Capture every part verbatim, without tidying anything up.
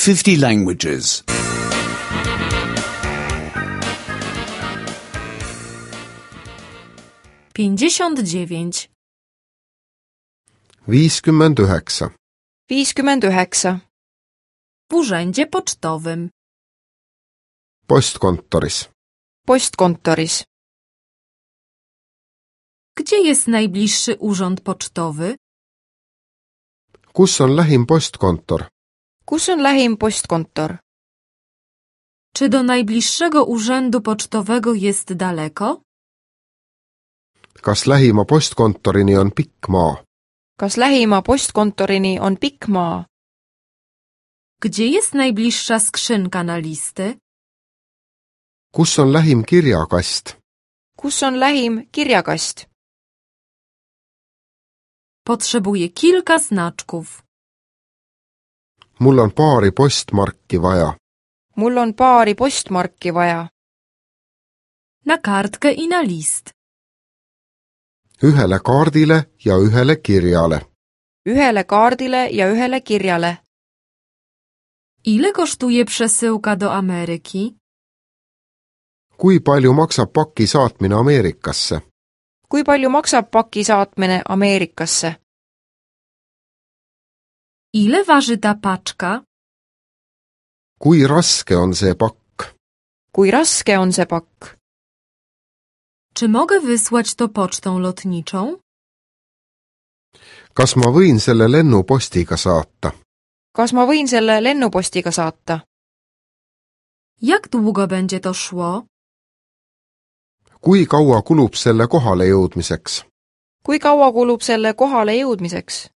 fifty languages. pięćdziesiąt dziewięć. viiskümmend üheksa, viiskümmend üheksa. W urzędzie pocztowym. postkontoris, Postkontoris. Gdzie jest najbliższy urząd pocztowy? kus on lähim postkontor? Kus on lähim postkontor? Czy do najbliższego urzędu pocztowego jest daleko? kas lähima postkontorini on pikk maa? Kas lähima postkontorini on pikk maa? Gdzie jest najbliższa skrzynka na listy? kus on lähim kirjakast? Kus on lähim kirjakast? Potrzebuję kilka znaczków. mul on paari postmarki vaja. Mul on paari postmarki vaja. Na kartkę i na list. ühele kaardile ja ühele kirjale. Ühele kaardile ja ühele kirjale. Ile kosztuje przesyłka do Ameryki? kui palju maksab paki saatmine Ameerikasse? Kui palju maksab paki saatmine Ameerikasse? Ile waży ta paczka? kui raske on see pakk? Kui raske on see pakk? Czy mogę wysłać to pocztą lotniczą? kas ma võin selle lennupostiga saata? Kas ma võin selle lennupostiga saata? Jak długo będzie to szło? kui kaua kulub selle kohale jõudmiseks? Kui kaua kulub selle kohale jõudmiseks?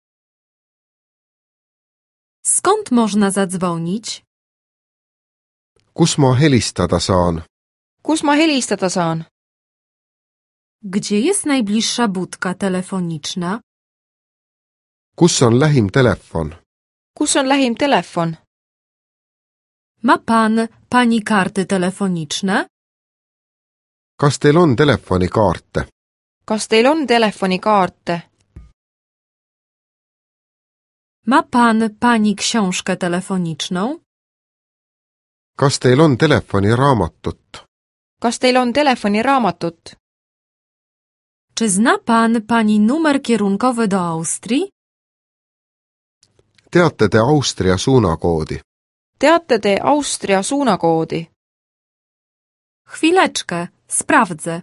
Skąd można zadzwonić? kus ma helistada saan? Kus ma helistada saan? Gdzie jest najbliższa budka telefoniczna? kus on lähim telefon? Kus on lähim telefon? Ma pan, pani karty telefoniczne? kas teil on telefonikaarte? Kas teil on telefonikaarte? Ma pan, pani książkę telefoniczną? kas teil on telefoniraamatut? Kas teil on telefoniraamatut? Czy zna pan, pani numer kierunkowy do Austrii? teate te Austria suunakoodi? Teate te Austria suunakoodi? Chwileczkę, sprawdzę.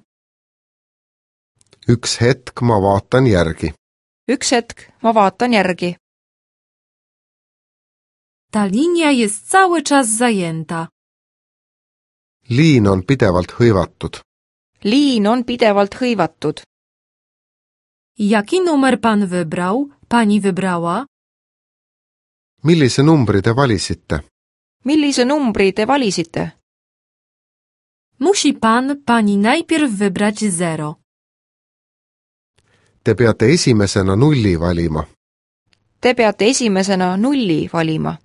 üks hetk, ma vaatan järgi. Üks hetk, ma vaatan järgi. Ta linia jest cały czas zajęta. liin on pidevalt hõivatud. Liin on pidevalt hõivatud. Jaki numer pan wybrał, pani wybrała? millise numbri te valisite? Millise numbri te valisite? Musi pan, pani najpierw wybrać zero. Te peate esimesena nulli valima. Te peate esimesena nulli valima.